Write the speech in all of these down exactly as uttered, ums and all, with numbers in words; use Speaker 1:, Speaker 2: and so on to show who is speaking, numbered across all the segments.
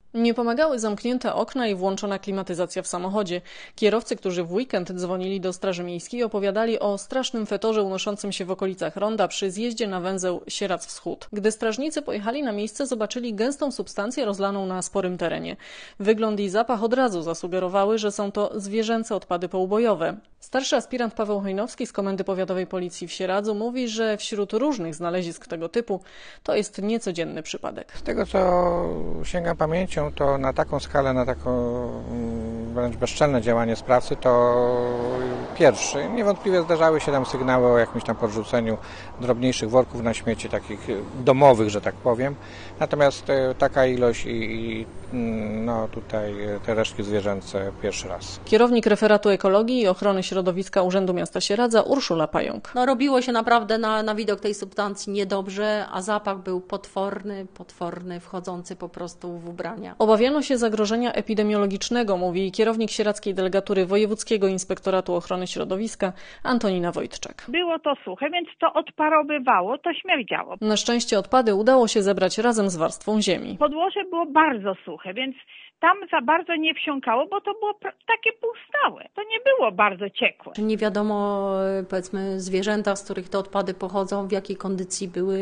Speaker 1: Nie pomagały zamknięte okna i włączona klimatyzacja w samochodzie. Kierowcy, którzy w weekend dzwonili do Straży Miejskiej, opowiadali o strasznym fetorze unoszącym się w okolicach ronda przy zjeździe na węzeł Sieradz Wschód. Gdy strażnicy pojechali na miejsce, zobaczyli gęstą substancję rozlaną na sporym terenie. Wygląd i zapach od razu zasugerowały, że są to zwierzęce odpady poubojowe. Starszy aspirant Paweł Hojnowski z Komendy Powiatowej Policji w Sieradzu mówi, że wśród różnych znalezisk tego typu to jest niecodzienny przypadek.
Speaker 2: Z tego, co sięgam pamięcią, to na taką skalę, na taką wręcz bezczelne działanie sprawcy to pierwszy. Niewątpliwie zdarzały się tam sygnały o jakimś tam podrzuceniu drobniejszych worków na śmieci, takich domowych, że tak powiem. Natomiast taka ilość i, i no tutaj te resztki zwierzęce pierwszy raz.
Speaker 1: Kierownik referatu ekologii i ochrony środowiska Urzędu Miasta Sieradza Urszula Pająk.
Speaker 3: No, robiło się naprawdę na, na widok tej substancji niedobrze, a zapach był potworny, potworny, wchodzący po prostu w ubrania.
Speaker 1: Obawiano się zagrożenia epidemiologicznego, mówi kierownik sieradzkiej delegatury Wojewódzkiego Inspektoratu Ochrony Środowiska Antonina Wojtczak.
Speaker 4: Było to suche, więc to odparowywało, to śmierdziało.
Speaker 1: Na szczęście odpady udało się zebrać razem z warstwą ziemi.
Speaker 4: Podłoże było bardzo suche, więc tam za bardzo nie wsiąkało, bo to było takie półstałe. To nie było bardzo ciekłe.
Speaker 3: Nie wiadomo, powiedzmy, zwierzęta, z których te odpady pochodzą, w jakiej kondycji były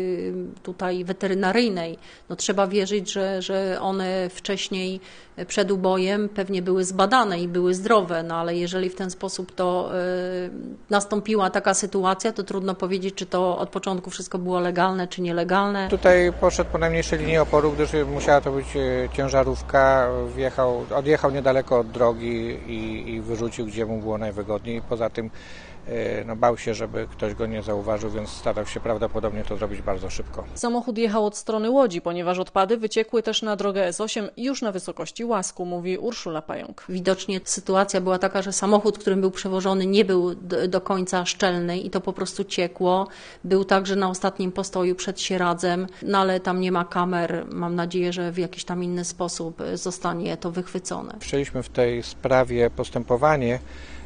Speaker 3: tutaj weterynaryjnej. No, trzeba wierzyć, że, że one wcześniej przed ubojem pewnie były zbadane i były zdrowe, no ale jeżeli w ten sposób to y, nastąpiła taka sytuacja, to trudno powiedzieć, czy to od początku wszystko było legalne, czy nielegalne.
Speaker 2: Tutaj poszedł po najmniejszej linii oporu, gdyż musiała to być ciężarówka. Wjechał, odjechał niedaleko od drogi i, i wyrzucił, gdzie mu było najwygodniej. Poza tym no, bał się, żeby ktoś go nie zauważył, więc starał się prawdopodobnie to zrobić bardzo szybko.
Speaker 1: Samochód jechał od strony Łodzi, ponieważ odpady wyciekły też na drogę S osiem już na wysokości Łasku, mówi Urszula Pająk.
Speaker 3: Widocznie sytuacja była taka, że samochód, którym był przewożony, nie był do, do końca szczelny i to po prostu ciekło. Był także na ostatnim postoju przed Sieradzem, no ale tam nie ma kamer. Mam nadzieję, że w jakiś tam inny sposób zostanie to wychwycone.
Speaker 2: Wszczęliśmy w tej sprawie postępowanie.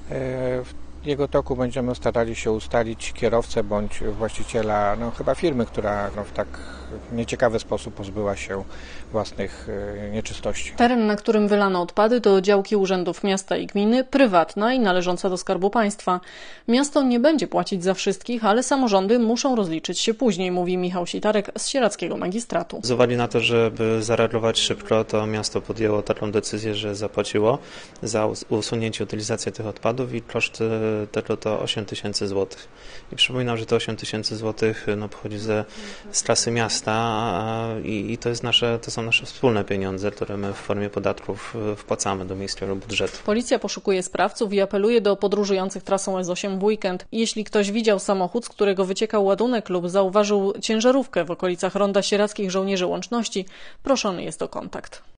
Speaker 2: W jego toku będziemy starali się ustalić kierowcę bądź właściciela, no chyba firmy, która no, w tak nieciekawy sposób pozbyła się własnych y, nieczystości.
Speaker 1: Teren, na którym wylano odpady, to działki urzędów miasta i gminy, prywatna i należąca do Skarbu Państwa. Miasto nie będzie płacić za wszystkich, ale samorządy muszą rozliczyć się później, mówi Michał Sitarek z sieradzkiego magistratu.
Speaker 5: Z uwagi na to, żeby zareagować szybko, to miasto podjęło taką decyzję, że zapłaciło za usunięcie utylizacji tych odpadów i koszty tego to osiem tysięcy złotych. I przypominam, że to osiem tysięcy złotych no, pochodzi ze, z kasy miasta a, i, i to, jest nasze, to są nasze wspólne pieniądze, które my w formie podatków wpłacamy do miejskiego budżetu.
Speaker 1: Policja poszukuje sprawców i apeluje do podróżujących trasą S osiem w weekend. Jeśli ktoś widział samochód, z którego wyciekał ładunek lub zauważył ciężarówkę w okolicach Ronda Sieradzkich Żołnierzy Łączności, proszony jest o kontakt.